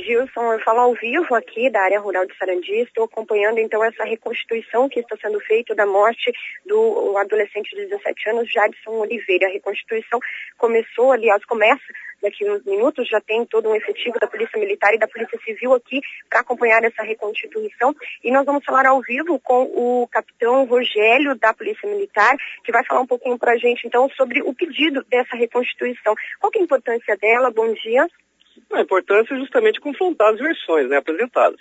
Gilson, eu falo ao vivo aqui da área rural de Sarandi, estou acompanhando então essa reconstituição que está sendo feita da morte do adolescente de 17 anos, Jadson Oliveira. A reconstituição começou, aliás, começa daqui a uns minutos, já tem todo um efetivo da Polícia Militar e da Polícia Civil aqui para acompanhar essa reconstituição. E nós vamos falar ao vivo com o capitão Rogério da Polícia Militar, que vai falar um pouquinho para a gente então sobre o pedido dessa reconstituição. Qual que é a importância dela? Bom dia. A importância é justamente confrontar as versões, né, apresentadas.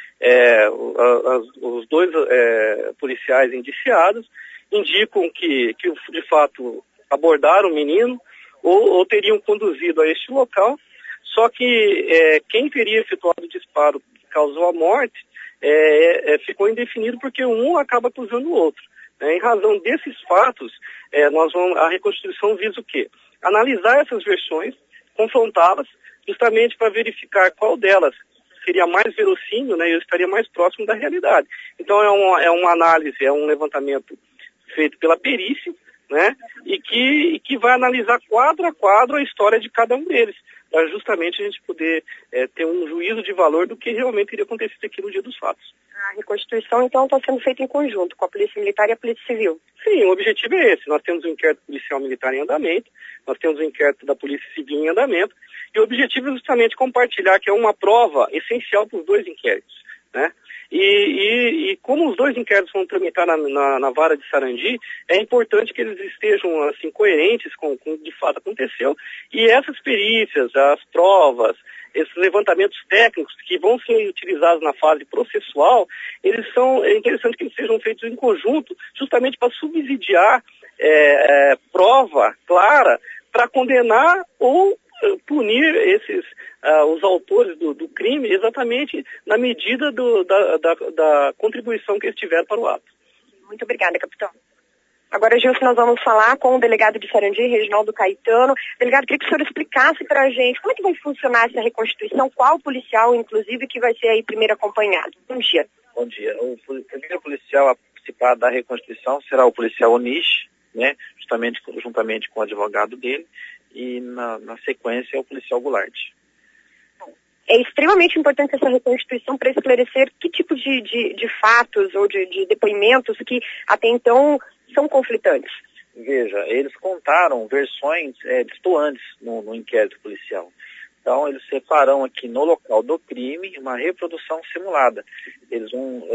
Os dois policiais indiciados indicam que de fato abordaram o menino ou teriam conduzido a este local, só que quem teria efetuado o disparo que causou a morte ficou indefinido porque um acaba acusando o outro. Em razão desses fatos, a reconstituição visa o quê? Analisar essas versões, confrontá-las, justamente para verificar qual delas seria mais verossímil, né, e eu estaria mais próximo da realidade. Então é uma análise, é um levantamento feito pela perícia, né, e que vai analisar quadro a quadro a história de cada um deles, para justamente a gente poder ter um juízo de valor do que realmente iria acontecer aqui no dia dos fatos. A reconstituição, então, está sendo feita em conjunto com a Polícia Militar e a Polícia Civil? Sim, o objetivo é esse. Nós temos o inquérito policial militar em andamento, nós temos o inquérito da Polícia Civil em andamento, e o objetivo é justamente compartilhar que é uma prova essencial para os dois inquéritos, né? E como os dois inquéritos vão tramitar na vara de Sarandi, é importante que eles estejam assim, coerentes com o que de fato aconteceu, e essas perícias, as provas, esses levantamentos técnicos que vão ser utilizados na fase processual, é interessante que eles sejam feitos em conjunto, justamente para subsidiar prova clara para condenar ou punir os autores do crime exatamente na medida da contribuição que eles tiveram para o ato. Muito obrigada, capitão. Agora, Gilson, nós vamos falar com o delegado de Sarandi, Reginaldo Caetano. Delegado, queria que o senhor explicasse para a gente como é que vai funcionar essa reconstituição, qual policial, inclusive, que vai ser aí primeiro acompanhado. Bom dia. Bom dia. O primeiro policial a participar da reconstituição será o policial Onish, né, juntamente com o advogado dele, e na sequência é o policial Goulart. É extremamente importante essa reconstituição para esclarecer que tipo de fatos ou de depoimentos que até então são conflitantes. Veja, eles contaram versões destoantes no inquérito policial. Então, eles separam aqui no local do crime uma reprodução simulada. Eles vão,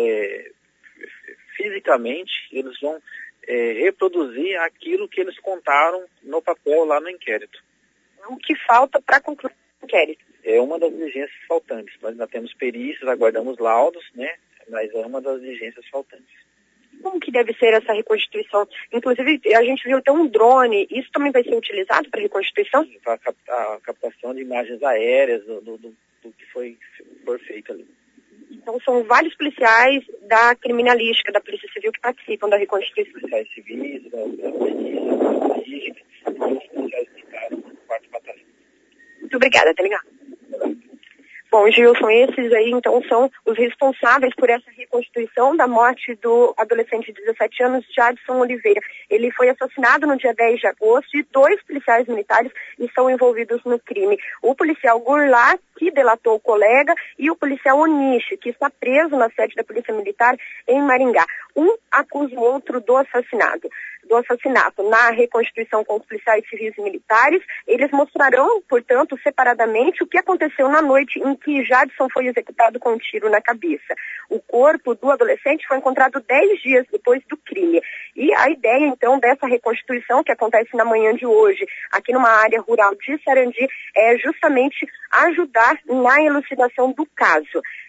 fisicamente, eles vão reproduzir aquilo que eles contaram no papel lá no inquérito. O que falta para concluir o inquérito? É uma das diligências faltantes. Nós ainda temos perícias, aguardamos laudos, né? Mas é uma das diligências faltantes. Como que deve ser essa reconstituição? Inclusive, a gente viu ter um drone. Isso também vai ser utilizado para reconstituição? Para a captação de imagens aéreas do que foi feito ali. Então, são vários policiais da criminalística, da Polícia Civil, que participam da reconstituição. Policiais civis, da polícia, e os policiais militares do 4º Batalhão. Muito obrigada, delegado. Bom, Gilson, esses aí, então, são os responsáveis por essa reconstituição da morte do adolescente de 17 anos, Jadson Oliveira. Ele foi assassinado no dia 10 de agosto e 2 policiais militares estão envolvidos no crime. O policial Goulart, que delatou o colega, e o policial Onish, que está preso na sede da Polícia Militar em Maringá. Um acusa o outro do assassinato. Na reconstituição com os policiais civis e militares, eles mostrarão, portanto, separadamente o que aconteceu na noite em que Jadson foi executado com um tiro na cabeça. O corpo do adolescente foi encontrado 10 dias depois do crime. E a ideia, então, dessa reconstituição, que acontece na manhã de hoje, aqui numa área rural de Sarandi, é justamente ajudar na elucidação do caso.